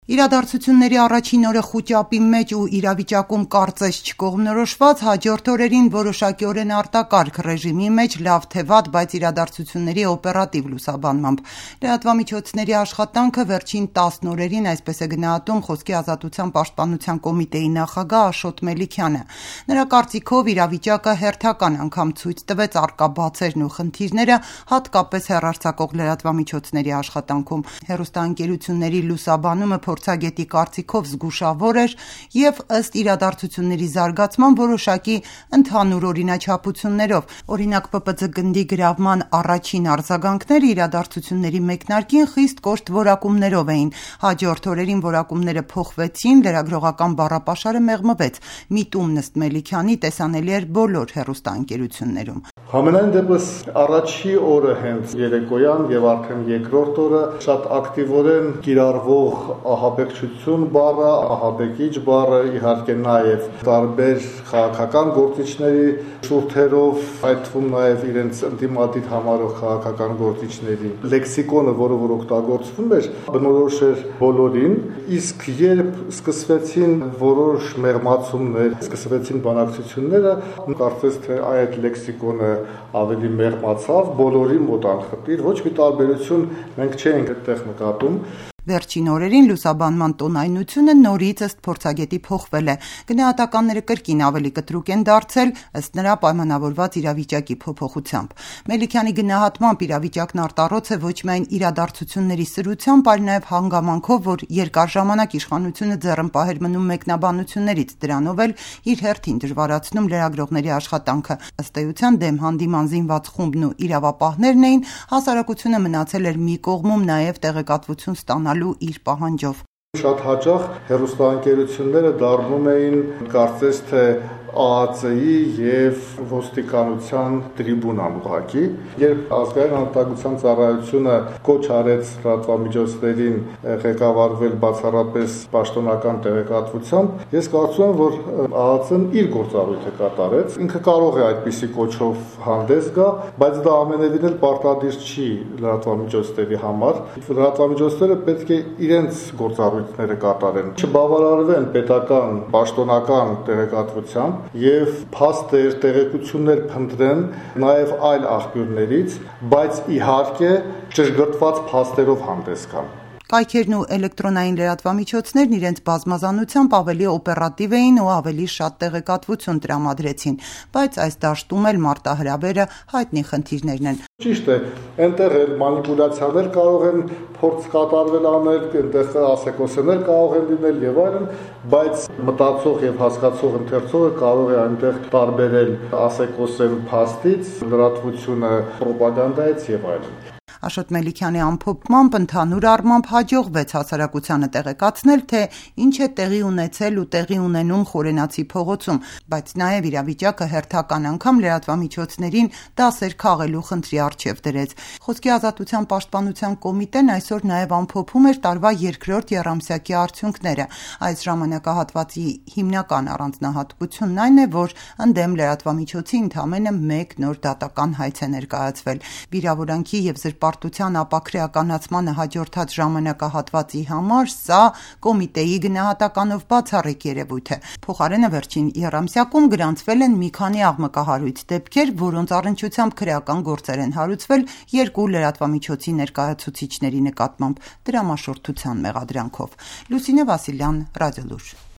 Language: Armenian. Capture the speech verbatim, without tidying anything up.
Իրադարձությունների առաջին օրը խուճապի մեջ ու իրավիճակում կարծես չկողմնորոշված, հաջորդ օրերին որոշակիորեն արտակարգ ռեժիմի մեջ լավ թե վատ, բայց իրադարձությունների օպերատիվ լուսաբանմամբ։ Լրատվամիջոցների աշխատանքը վերջին տասն օրերին, այսպես է գնահատում Խոսքի ազատության պաշտպանության կոմիտեի նախագահ Աշոտ Մելիքյանը։ Նրա կարծիքով իրավիճակը հերթական անգամ ցույց տվեց առկա բացերն ու խնդիրները, հատկապես հեռարձակող լրատվամիջոցների աշխատանքում։ Հեռուստաընկերությունների լուսաբանումը փորձագետի կարծիքով զգուշավոր էր և ըստ իրադարձությունների զարգացման որոշակի ընդհանուր օրինաչափություններով։ Օրինակ Պ Պ Ծ գնդի գրավման առաջին արձագանքները իրադարձությունների մեկնարկին խիստ կոշտ որակումներով էին։ Հաջորդ օրերին որակումները փոխվեցին, լրագրողական բառապաշարը մեղմվեց։ Միտումն ըստ Մելիքյանի տեսանելի էր բոլոր հեռուստաընկերություններում։ Համենայն դեպս առաջի օրը հենց երեկոյան եւ արդեն երկրորդ օրը շատ ակտիվորեն կիրառվող ահաբեկչություն բառը, ահաբեկիչ բառը, իհարկե նաեւ տարբեր քաղաքական գործիչների շուրթերով, այդ թվում նաեւ իրենց ինտիմատիվ համարող քաղաքական գործիչների լեքսիկոնը, որը որ օգտագործվում էր, բնորոշ էր բոլորին, իսկ երբ սկսվեցին որոշ մեղմացումներ, սկսվեցին բանակցությունները, կարծես թե այդ լեքսիկոնը ավելի մեղմացավ, բոլորի մոտ անխտիր, ոչ մի տարբերություն մենք չենք այդտեղ նկատում։ Վերջին օրերին լուսաբանման տոնայնությունը նորից ըստ փորձագետի փոխվել է։ Գնահատականները կրկին ավելի կտրուկ են դարձել ըստ նրա պայմանավորված իրավիճակի փոփոխությամբ։ Մելիքյանի գնահատմամբ իրավիճակն արտառոց է ոչ միայն իրադարձությունների սրությամբ, այլ նաև հանգամանքով, որ երկար ժամանակ իշխանությունը ձեռնպահեր մնում մեկնաբանություններից, դրանով էլ իր հերթին դժվարացնում լրագրողների աշխատանքը։ Ըստ էության դեմ հանդիման զինված խումբն ու իրավապահներն էին, հասարակությունը մնացել էր մի կողմում նաև տեղեկատվություն ստանալու իր պահանջով։ Շատ հաճախ հեռուստաընկերությունները դառնում էին կարծես թե Ա Ա Ծ-ի եւ ոստիկանության տրիբունան ուղղակի, երբ ազգային անվտանգության ծառայությունը կոչ արեց լրատվամիջոցներին ղեկավարվել բացառապես պաշտոնական տեղեկատվությամբ, ես կարծում եմ, որ Ա Ա Ծ-ն իր գործառույթը կատարեց, ինքը կարող է այդպիսի կոչով հանդես գա, բայց դա ամենևին էլ պարտադիր չի լրատվամիջոցների համար։ Լրատվամիջոցները պետք է իրենց գործառույթները կատարեն, չբավարարվեն պետական պաշտոնական տեղեկատվությամբ եւ փաստեր, տեղեկություններ փնտրեն նաեւ այլ աղբյուրներից, բայց իհարկե ճշգրտված փաստերով հանդես գան։ Կայքերն ու էլեկտրոնային լրատվամիջոցներն իրենց բազմազանությամբ ավելի օպերատիվ էին ու ավելի շատ տեղեկատվություն տրամադրեցին, բայց այս դաշտում էլ մարտահրավերը հայտնի խնդիրներն են։ Ճիշտ է, այնտեղ էլ մանիպուլյացիաներ կարող են փորձ կատարվել անել, այնտեղ ասեկոսներ կարող են լինել եւ այլն, բայց մտածող եւ հասկացող ընթերցողը կարող է այնտեղ տարբերել ասեկոսեն փաստից, լրատվությունը պրոպագանդայից եւ այլն։ Աշոտ Մելիքյանի ամփոփմամբ ընդհանուր առմամբ հաջողվեց հասարակությանը տեղեկացնել, թե ինչ է տեղի ունեցել ու տեղի ունենում Խորենացի փողոցում, բայց նաև իրավիճակը հերթական անգամ լրատվամիջոցներին դասեր քաղելու խնդրի առջև դրեց։ Խոսքի ազատության պաշտպանության կոմիտեն այսօր նաև ամփոփում էր տարվա երկրորդ եռամսյակի արդյունքները։ Այս ժամանակահատվածի հիմնական առանձնահատկությունն այն է, որ ընդդեմ լրատվամիջոցի ընդամենը մեկ նոր դատական հայց է ներկայացվել։ Վիրավորանքի եւ զրպարտության ապաքրեականացմանը հաջորդած ժամանակահատվածի համար սա կոմիտեի գնահատականով բացառիկ երևույթ է։ Փոխարենը վերջին եռամսյակում գրանցվել են մի քանի աղմկահարույց դեպքեր, որոնց առնչությամբ քրեական գործեր են հարուցվել երկու լրատվամիջոցի ներկայացուցիչների նկատմամբ դրամաշորթության մեղադրանքով։ Լուսինե Վասիլյան, Ռադիոլուր։